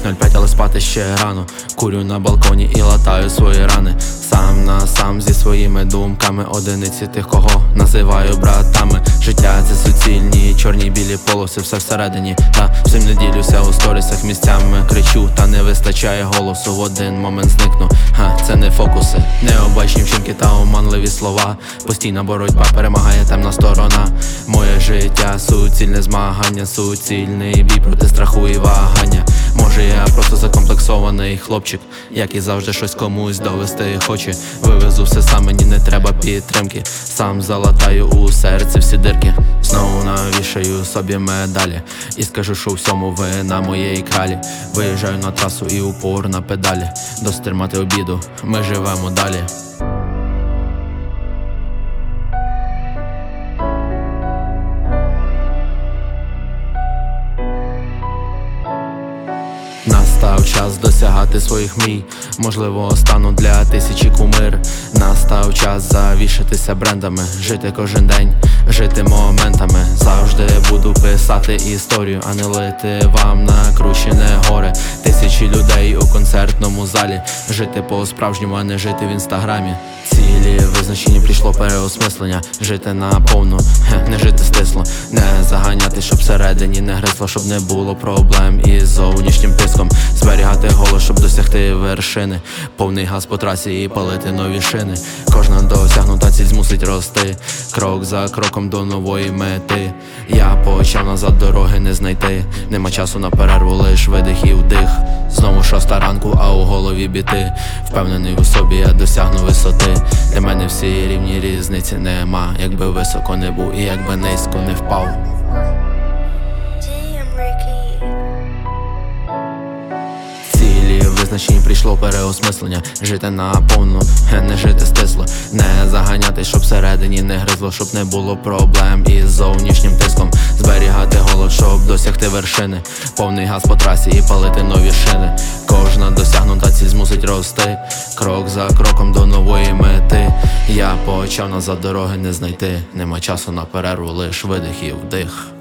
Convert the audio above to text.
5:05, але спати ще рано. Курю на балконі і латаю свої рани. Сам на сам зі своїми думками, одиниці тих, кого називаю братами. Життя — це суцільні, чорні, білі полоси, все всередині. Та всім не ділюся у сторісах, місцями кричу, та не вистачає голосу. В один момент зникну, це не фокуси. Необачні вчинки та оманливі слова. Постійна боротьба, перемагає темна сторона. Моє життя — суцільне змагання, суцільний бій проти страху і вагання. Може, я просто закомплексований хлопчик, який завжди щось комусь довести хоче. Вивезу все сам, мені не треба підтримки. Сам залатаю у серці всі дирки. Знову навішаю собі медалі і скажу, що у всьому вина моєї кралі. Виїжджаю на трасу і упор на педалі. Досить тримати обіду, ми живемо далі. Настав час досягати своїх мрій. Можливо, стану для тисячі кумир. Настав час завішатися брендами, жити кожен день, жити моментами. Завжди буду писати історію, а не лити вам накручене горе. Тисячі людей у концертному залі. Жити по-справжньому, а не жити в інстаграмі. Цілі визначені, прийшло переосмислення. Жити наповну, не жити стисло. Не заганяти, щоб всередині не гризло, щоб не було проблем із зовнішнім тиском. Зберігати голос, щоб досягти вершини. Повний газ по трасі і палити нові шини. Кожна досягнута ціль змусить рости. Крок за кроком до нової мети. Я почав назад, дороги не знайти. Нема часу на перерву, лиш видих і вдих. Знову 6 ранку, а у голові біти. Впевнений у собі, я досягну висоти. Для мене всі рівні, різниці нема. Якби високо не був і якби низько не впав. Визначені, прийшло переосмислення. Жити наповну, не жити стисло. Не заганяти, щоб всередині не гризло, щоб не було проблем із зовнішнім тиском. Зберігати голод, щоб досягти вершини. Повний газ по трасі і палити нові шини. Кожна досягнута ціль змусить рости. Крок за кроком до нової мети. Я почав назад, дороги не знайти. Нема часу на перерву, лиш видих і вдих.